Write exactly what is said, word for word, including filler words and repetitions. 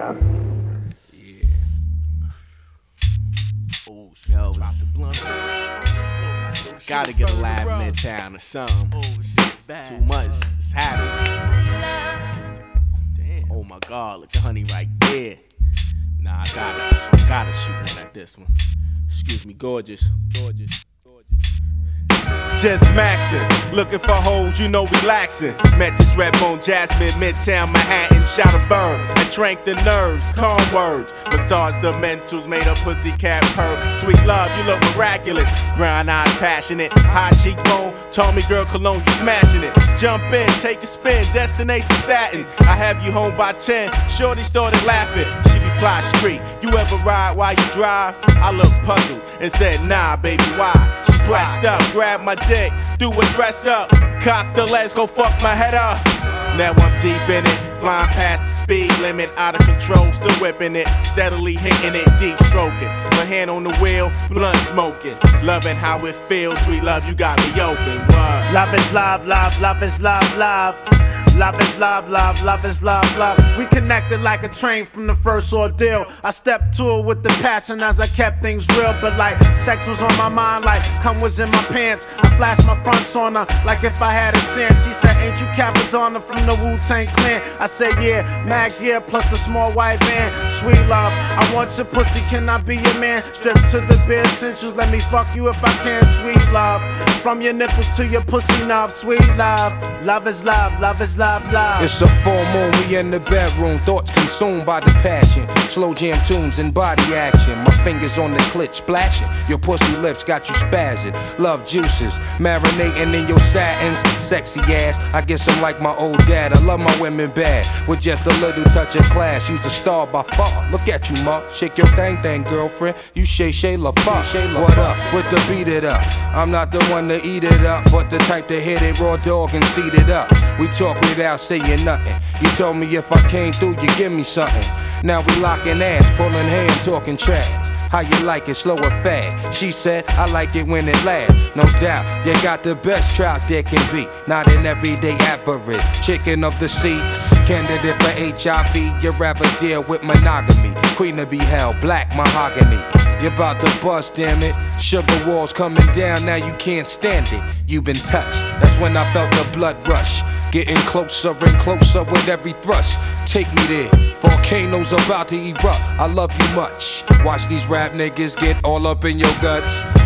Yeah. Oh, yo, drop the blunt. Gotta get a lab midtown or something. Oh, too much. It's happening. Damn. Oh my God, look at honey right there. Nah, I gotta, I gotta shoot one at this one. Excuse me, gorgeous, gorgeous. Just maxin', looking for hoes, you know relaxing. Met this red bone Jasmine, Midtown Manhattan, shot a bird and drank the nerves, calm words. Massage the mentals, made a pussycat purr. Sweet love, you look miraculous. Brown eyes, passionate, high cheekbone. Told me, girl, cologne, you smashing it. Jump in, take a spin, destination Staten. I have you home by ten. Shorty started laughing. She replied, street. You ever ride while you drive? I looked puzzled and said, nah, baby, why? She pressed up, grabbed my dick, threw a dress up, cocked the legs, go fuck my head up. Now I'm deep in it, flying past the speed limit, out of control, still whipping it, steadily hitting it, deep stroking. My hand on the wheel, blunt smoking, loving how it feels, sweet love, you got me open. What? Love is love, love, love is love, love. Love is love, love, love is love, love. We connected like a train from the first ordeal. I stepped to it with the passion as I kept things real. But like sex was on my mind, like cum was in my pants. I flashed my fronts on her like if I had a chance. She said, ain't you Capadonna from the Wu-Tang Clan? I said, yeah, mad gear plus the small white van. Sweet love, I want your pussy, can I be your man? Strip to the bare essentials, let me fuck you if I can. Sweet love, from your nipples to your pussy knob. Sweet love, love is love, love is love. Love, love. It's a full moon, we in the bedroom, thoughts consumed by the passion. Slow jam tunes and body action. My fingers on the clit splashing. Your pussy lips got you spazzing. Love juices, marinating in your satins. Sexy ass, I guess I'm like my old dad. I love my women bad, with just a little touch of class. You's a star by far. Look at you, ma. Shake your thang thang, girlfriend. You Shay Shay La What up with the beat it up? I'm not the one to eat it up, but the type to hit it raw dog and seat it up. We talk without saying nothing. You told me if I came through, you give me something. Now we locking ass, pulling hand, talking trash. How you like it, slow or fast? She said, I like it when it lasts. No doubt, you got the best trout there can be. Not an everyday average chicken of the sea. Candidate for H I V, you'd rather deal with monogamy. Queen to be held, black mahogany. You're about to bust, damn it. Sugar walls coming down, now you can't stand it. You've been touched, that's when I felt the blood rush. Getting closer and closer with every thrust. Take me there, volcanoes about to erupt. I love you much. Watch these rap niggas get all up in your guts.